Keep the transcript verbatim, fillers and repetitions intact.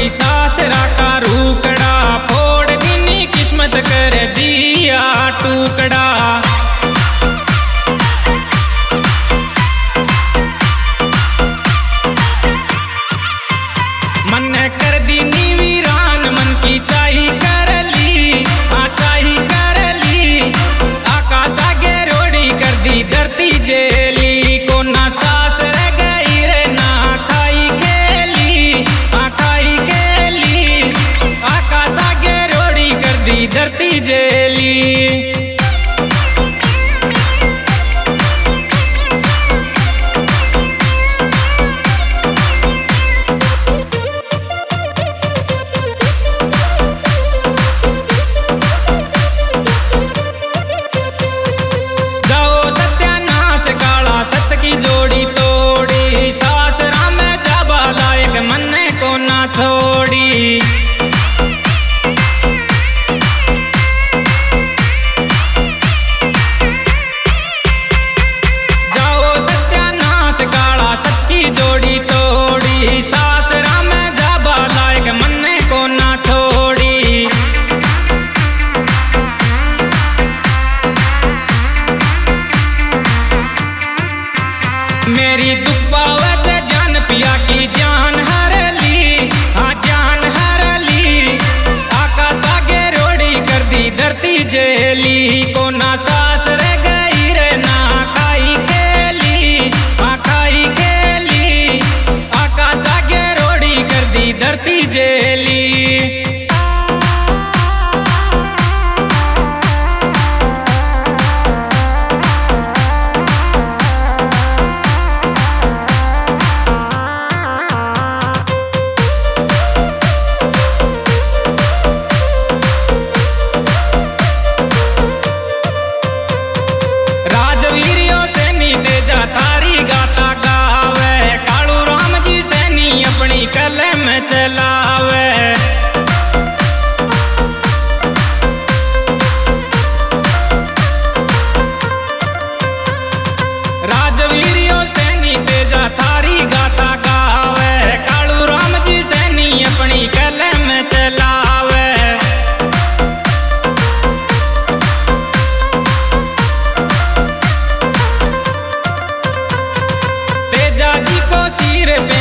छोड़ी सासरा का रूकड़ा, फोड़ दिनी किस्मत कर दिया टुकड़ा। मन कर दीनी वीरान, मन की चाही कर ली, हाँ चाही कर ली। आकाश आगे रोड़ी कर दी धरती जेली, को ना सास रह गई रे ना खाई खेली, हाँ खाई खेली। आकाश आगे रोड़ी कर दी धरती जेली। सत की जोड़ी तोड़ी, सासरा में जाबा लायक मन को ना छोड़ी। जाओ सत्यानाश काला सत की जोड़ी तोड़ी, सासरा में जाबा लायक मन को ना छोड़ी। मेरी दुख पावत जान पिया की जान हर ली, हाँ जान हर ली। आकाश आगे रोड़ी कर दी धरती जेली, को ना सास रह गई रे ना खाई खेली, हाँ खाई खेली। आकाश आगे रोड़ी कर दी धरती जेली। थारी गाता गावे, कालू राम जी सैनी अपनी कलम चलावे। राजवीरियो सैनी तेजा थारी गाता गावे, कालू राम जी सैनी अपनी कलम चलावे। सिर पे